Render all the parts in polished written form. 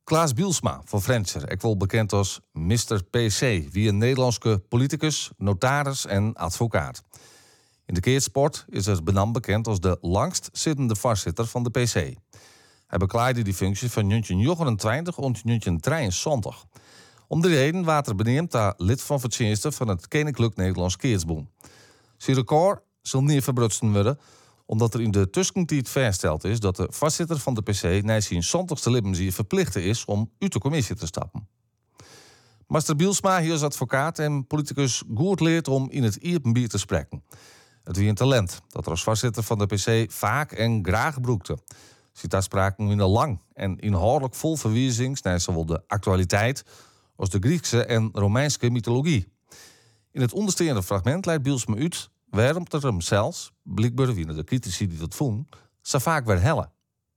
Klaas Bielsma van Venture, ook wel bekend als Mr. PC, wie een Nederlandse politicus, notaris en advocaat. In de keersport is er benam bekend als de langst zittende voorzitter van de PC. Hij bekleedde die functie van 1929 tot 1973. Om die reden werd er benoemd als lid van verdiensten van het Koninklijk Nederlands Keersboen. Zijn record zal niet verbrutst worden, omdat er in de tussentijd vastgesteld is dat de voorzitter van de PC na zijn 70ste levensjaar verplicht is om uit de commissie te stappen. Master Bielsma hier als advocaat en politicus goed leert om in het openbaar te spreken. Het wie een talent dat er als voorzitter van de PC vaak en graag gebruikte. Ziet daar spraken in een lang en inhoudelijk vol verwijzings naar zowel de actualiteit als de Griekse en Romeinse mythologie. In het ondersteunende fragment leidt Bielsma uit waarom er hem zelfs, blijkbaar wie de critici die dat voelen, zo vaak weer hellen.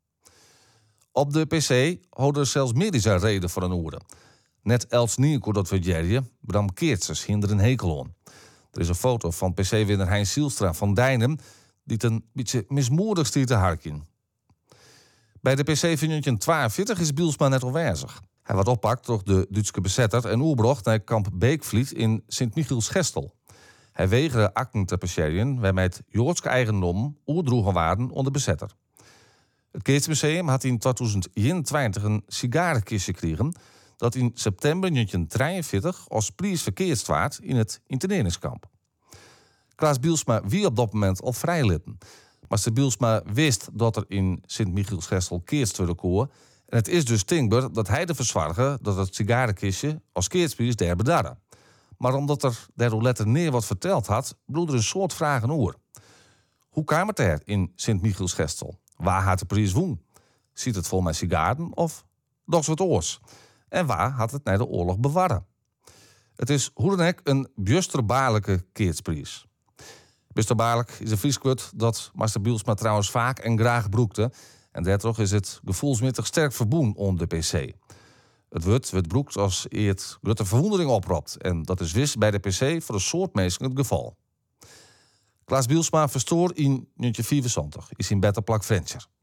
Op de PC houden er zelfs medische reden voor een oren. Net als Nienko dat we jerje, Bram Keertses hinder een hekel aan. Er is een foto van PC-winnaar Hein Zielstra van Dijnem die het een beetje mismoedig stiert te harken. Bij de PC van 1942 is Bielsma net aanwezig. Hij wordt oppakt door de Duitse bezetter en oerbracht naar kamp Beekvliet in Sint-Michiels-Gestel. Hij weigerde akten te passeren waarmee het Joodse eigendom oerdroegen waren onder bezetter. Het Keertsmuseum had in 2021 een sigarenkistje gekregen dat in september 1943 als prijs verkeerd werd in het interneringskamp. Klaas Bielsma wie op dat moment al vrijlitten. Maar Bielsma wist dat er in Sint-Michiels-Gestel keerst worden koer. En het is dus denkbaar dat hij de verzorger dat het sigarenkistje als keertsprijs der bedarde. Maar omdat er de roulette neer wat verteld had, bloedde er een soort vragen oor. Hoe kwam het er in Sint-Michiels-Gestel? Waar had de prijs woen? Ziet het vol met sigaren of dogs wat oors? En waar had het naar de oorlog bewaren? Het is hoe dan ook een bjusterbaarlijke keertsprijs. Bjusterbaarlijk is een Frieskwut dat Master Bielsma trouwens vaak en graag broekte. En daardoor is het gevoelsmatig sterk verboen onder de PC. Het wordt broekt als het grote verwondering oproept. En dat is wist bij de PC voor een soort mensen het geval. Klaas Bielsma verstoor in 1974 is in Better Plak Venture.